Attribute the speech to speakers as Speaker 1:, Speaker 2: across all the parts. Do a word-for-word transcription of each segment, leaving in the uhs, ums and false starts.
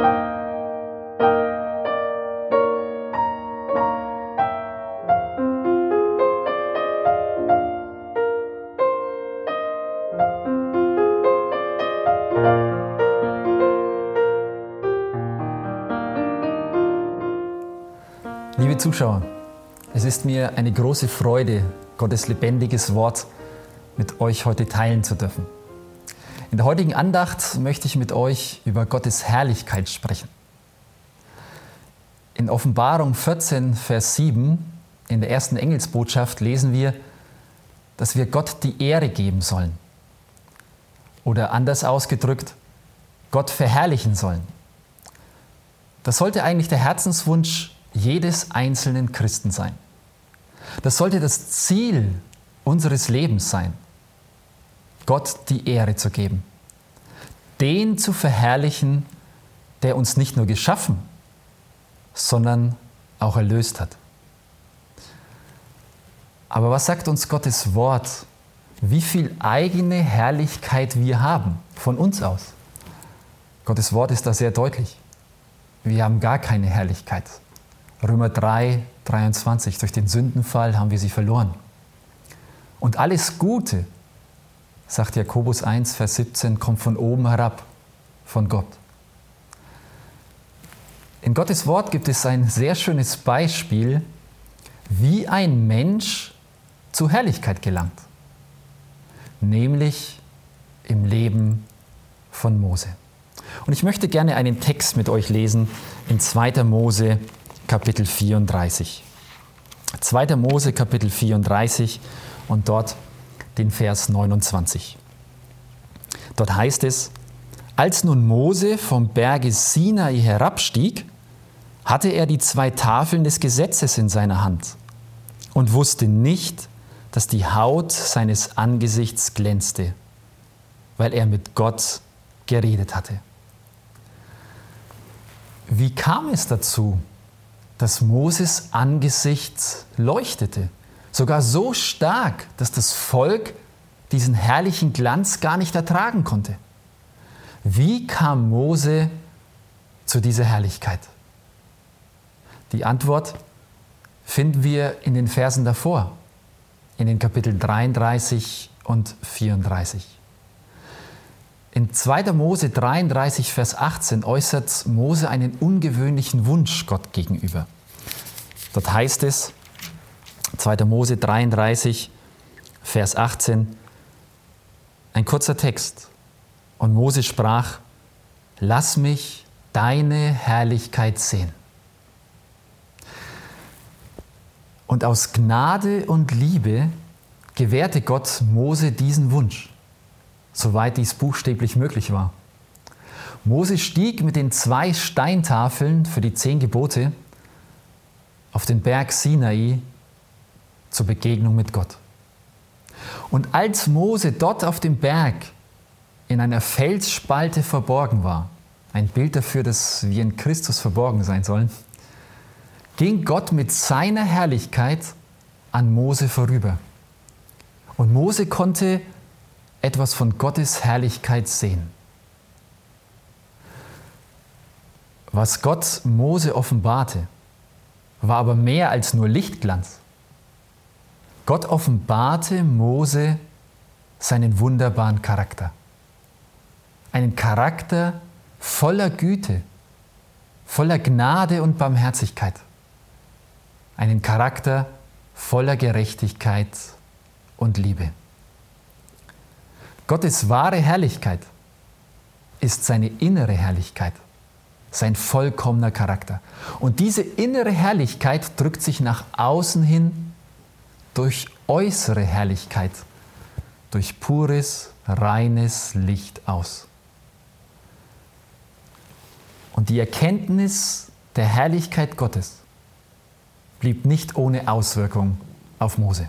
Speaker 1: Liebe Zuschauer, es ist mir eine große Freude, Gottes lebendiges Wort mit euch heute teilen zu dürfen. In der heutigen Andacht möchte ich mit euch über Gottes Herrlichkeit sprechen. In Offenbarung vierzehn, Vers sieben, in der ersten Engelsbotschaft, lesen wir, dass wir Gott die Ehre geben sollen. Oder anders ausgedrückt, Gott verherrlichen sollen. Das sollte eigentlich der Herzenswunsch jedes einzelnen Christen sein. Das sollte das Ziel unseres Lebens sein, Gott die Ehre zu geben, den zu verherrlichen, der uns nicht nur geschaffen, sondern auch erlöst hat. Aber was sagt uns Gottes Wort, wie viel eigene Herrlichkeit wir haben von uns aus? Gottes Wort ist da sehr deutlich. Wir haben gar keine Herrlichkeit. Römer drei, dreiundzwanzig, durch den Sündenfall haben wir sie verloren. Und alles Gute, sagt Jakobus eins, Vers siebzehn, kommt von oben herab, von Gott. In Gottes Wort gibt es ein sehr schönes Beispiel, wie ein Mensch zu Herrlichkeit gelangt. Nämlich im Leben von Mose. Und ich möchte gerne einen Text mit euch lesen in zweiter Mose, Kapitel vierunddreißig. zweiter Mose, Kapitel vierunddreißig und dort den Vers neunundzwanzig. Dort heißt es: Als nun Mose vom Berge Sinai herabstieg, hatte er die zwei Tafeln des Gesetzes in seiner Hand und wusste nicht, dass die Haut seines Angesichts glänzte, weil er mit Gott geredet hatte. Wie kam es dazu, dass Moses Angesicht leuchtete, sogar so stark, dass das Volk diesen herrlichen Glanz gar nicht ertragen konnte? Wie kam Mose zu dieser Herrlichkeit? Die Antwort finden wir in den Versen davor, in den Kapiteln dreiunddreißig und vierunddreißig. In zweiter Mose dreiunddreißig, Vers achtzehn äußert Mose einen ungewöhnlichen Wunsch Gott gegenüber. Dort heißt es, zweiter Mose dreiunddreißig, Vers achtzehn, ein kurzer Text. Und Mose sprach: Lass mich deine Herrlichkeit sehen. Und aus Gnade und Liebe gewährte Gott Mose diesen Wunsch, soweit dies buchstäblich möglich war. Mose stieg mit den zwei Steintafeln für die zehn Gebote auf den Berg Sinai zur Begegnung mit Gott. Und als Mose dort auf dem Berg in einer Felsspalte verborgen war, ein Bild dafür, dass wir in Christus verborgen sein sollen, ging Gott mit seiner Herrlichkeit an Mose vorüber. Und Mose konnte etwas von Gottes Herrlichkeit sehen. Was Gott Mose offenbarte, war aber mehr als nur Lichtglanz. Gott offenbarte Mose seinen wunderbaren Charakter. Einen Charakter voller Güte, voller Gnade und Barmherzigkeit. Einen Charakter voller Gerechtigkeit und Liebe. Gottes wahre Herrlichkeit ist seine innere Herrlichkeit, sein vollkommener Charakter. Und diese innere Herrlichkeit drückt sich nach außen hin durch äußere Herrlichkeit, durch pures, reines Licht aus. Und die Erkenntnis der Herrlichkeit Gottes blieb nicht ohne Auswirkung auf Mose.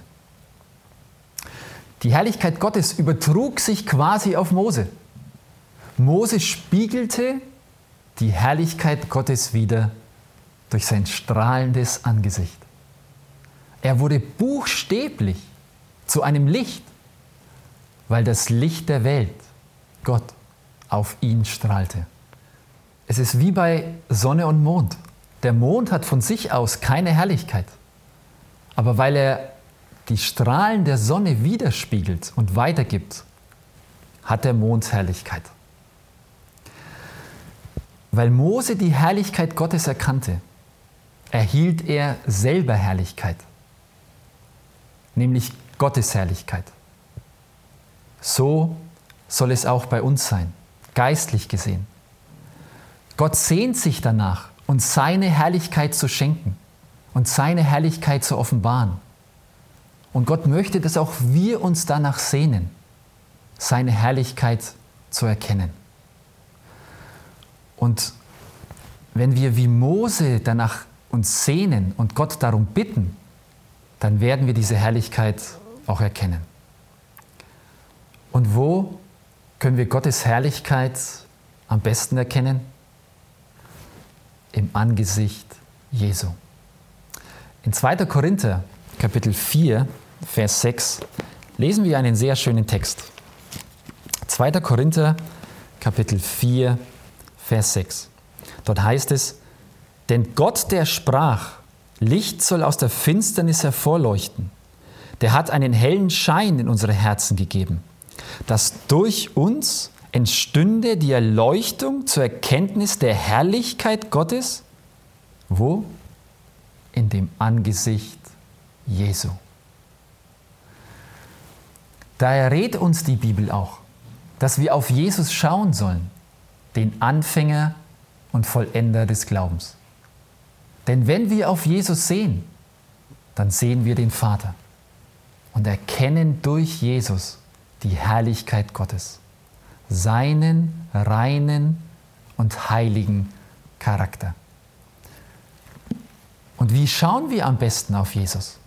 Speaker 1: Die Herrlichkeit Gottes übertrug sich quasi auf Mose. Mose spiegelte die Herrlichkeit Gottes wider durch sein strahlendes Angesicht. Er wurde buchstäblich zu einem Licht, weil das Licht der Welt, Gott, auf ihn strahlte. Es ist wie bei Sonne und Mond. Der Mond hat von sich aus keine Herrlichkeit. Aber weil er die Strahlen der Sonne widerspiegelt und weitergibt, hat der Mond Herrlichkeit. Weil Mose die Herrlichkeit Gottes erkannte, erhielt er selber Herrlichkeit, nämlich Gottes Herrlichkeit. So soll es auch bei uns sein, geistlich gesehen. Gott sehnt sich danach, uns seine Herrlichkeit zu schenken und seine Herrlichkeit zu offenbaren. Und Gott möchte, dass auch wir uns danach sehnen, seine Herrlichkeit zu erkennen. Und wenn wir wie Mose danach uns sehnen und Gott darum bitten, dann werden wir diese Herrlichkeit auch erkennen. Und wo können wir Gottes Herrlichkeit am besten erkennen? Im Angesicht Jesu. In zweiter Korinther, Kapitel vier, Vers sechs, lesen wir einen sehr schönen Text. zweiter Korinther, Kapitel vier, Vers sechs. Dort heißt es: Denn Gott, der sprach, Licht soll aus der Finsternis hervorleuchten, der hat einen hellen Schein in unsere Herzen gegeben, dass durch uns entstünde die Erleuchtung zur Erkenntnis der Herrlichkeit Gottes. Wo? In dem Angesicht Jesu. Daher rät uns die Bibel auch, dass wir auf Jesus schauen sollen, den Anfänger und Vollender des Glaubens. Denn wenn wir auf Jesus sehen, dann sehen wir den Vater und erkennen durch Jesus die Herrlichkeit Gottes, seinen reinen und heiligen Charakter. Und wie schauen wir am besten auf Jesus?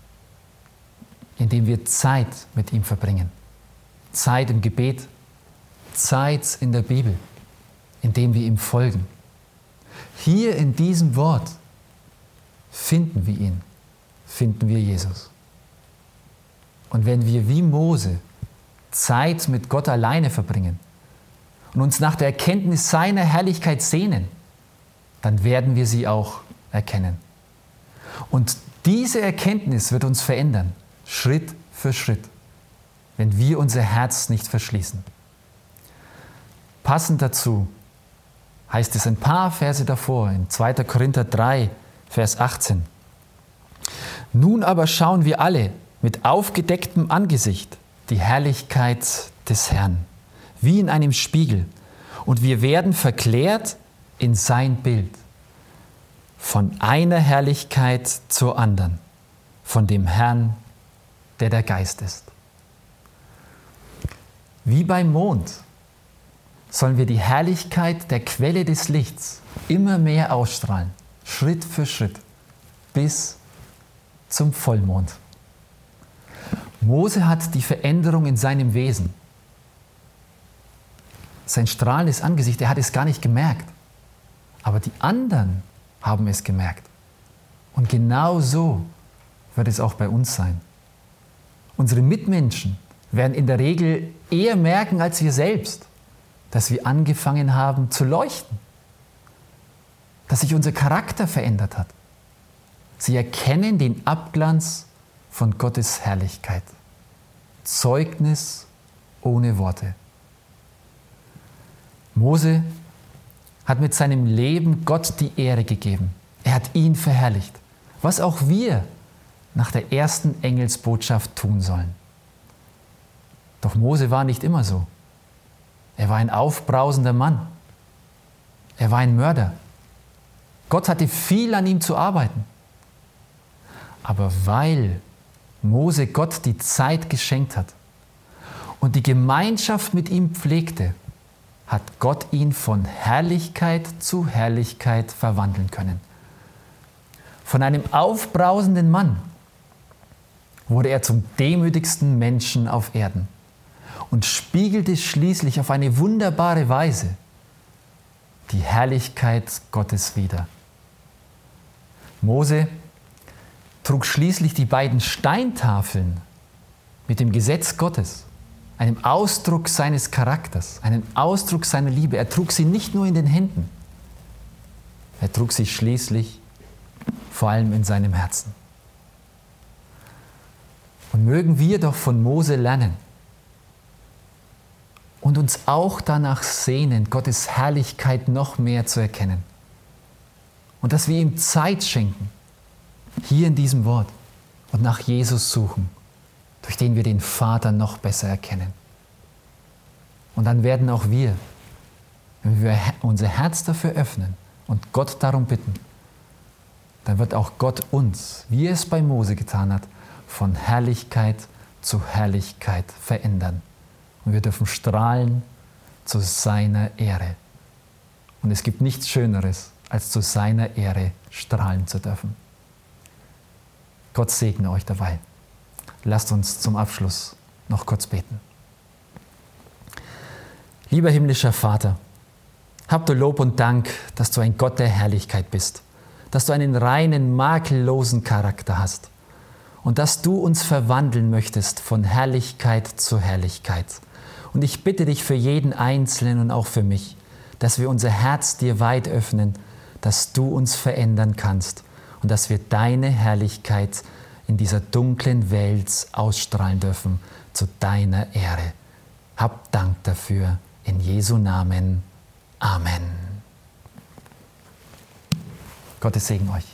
Speaker 1: Indem wir Zeit mit ihm verbringen. Zeit im Gebet, Zeit in der Bibel, indem wir ihm folgen. Hier in diesem Wort finden wir ihn, finden wir Jesus. Und wenn wir wie Mose Zeit mit Gott alleine verbringen und uns nach der Erkenntnis seiner Herrlichkeit sehnen, dann werden wir sie auch erkennen. Und diese Erkenntnis wird uns verändern, Schritt für Schritt, wenn wir unser Herz nicht verschließen. Passend dazu heißt es ein paar Verse davor, in zweiter Korinther drei, Vers achtzehn. Nun aber schauen wir alle mit aufgedecktem Angesicht die Herrlichkeit des Herrn, wie in einem Spiegel, und wir werden verklärt in sein Bild, von einer Herrlichkeit zur anderen, von dem Herrn, der der Geist ist. Wie beim Mond sollen wir die Herrlichkeit der Quelle des Lichts immer mehr ausstrahlen, Schritt für Schritt, bis zum Vollmond. Mose hat die Veränderung in seinem Wesen. Sein strahlendes Angesicht, er hat es gar nicht gemerkt. Aber die anderen haben es gemerkt. Und genau so wird es auch bei uns sein. Unsere Mitmenschen werden in der Regel eher merken als wir selbst, dass wir angefangen haben zu leuchten, dass sich unser Charakter verändert hat. Sie erkennen den Abglanz von Gottes Herrlichkeit. Zeugnis ohne Worte. Mose hat mit seinem Leben Gott die Ehre gegeben. Er hat ihn verherrlicht, was auch wir nach der ersten Engelsbotschaft tun sollen. Doch Mose war nicht immer so. Er war ein aufbrausender Mann. Er war ein Mörder. Gott hatte viel an ihm zu arbeiten. Aber weil Mose Gott die Zeit geschenkt hat und die Gemeinschaft mit ihm pflegte, hat Gott ihn von Herrlichkeit zu Herrlichkeit verwandeln können. Von einem aufbrausenden Mann wurde er zum demütigsten Menschen auf Erden und spiegelte schließlich auf eine wunderbare Weise die Herrlichkeit Gottes wider. Mose trug schließlich die beiden Steintafeln mit dem Gesetz Gottes, einem Ausdruck seines Charakters, einem Ausdruck seiner Liebe. Er trug sie nicht nur in den Händen, Er trug sie schließlich vor allem in seinem Herzen. Und mögen wir doch von Mose lernen und uns auch danach sehnen, Gottes Herrlichkeit noch mehr zu erkennen. Und dass wir ihm Zeit schenken, hier in diesem Wort, und nach Jesus suchen, durch den wir den Vater noch besser erkennen. Und dann werden auch wir, wenn wir unser Herz dafür öffnen und Gott darum bitten, dann wird auch Gott uns, wie er es bei Mose getan hat, von Herrlichkeit zu Herrlichkeit verändern. Und wir dürfen strahlen zu seiner Ehre. Und es gibt nichts Schöneres, als zu seiner Ehre strahlen zu dürfen. Gott segne euch dabei. Lasst uns zum Abschluss noch kurz beten. Lieber himmlischer Vater, hab du Lob und Dank, dass du ein Gott der Herrlichkeit bist, dass du einen reinen, makellosen Charakter hast und dass du uns verwandeln möchtest von Herrlichkeit zu Herrlichkeit. Und ich bitte dich für jeden Einzelnen und auch für mich, dass wir unser Herz dir weit öffnen, dass du uns verändern kannst und dass wir deine Herrlichkeit in dieser dunklen Welt ausstrahlen dürfen zu deiner Ehre. Hab Dank dafür. In Jesu Namen. Amen. Gottes Segen euch.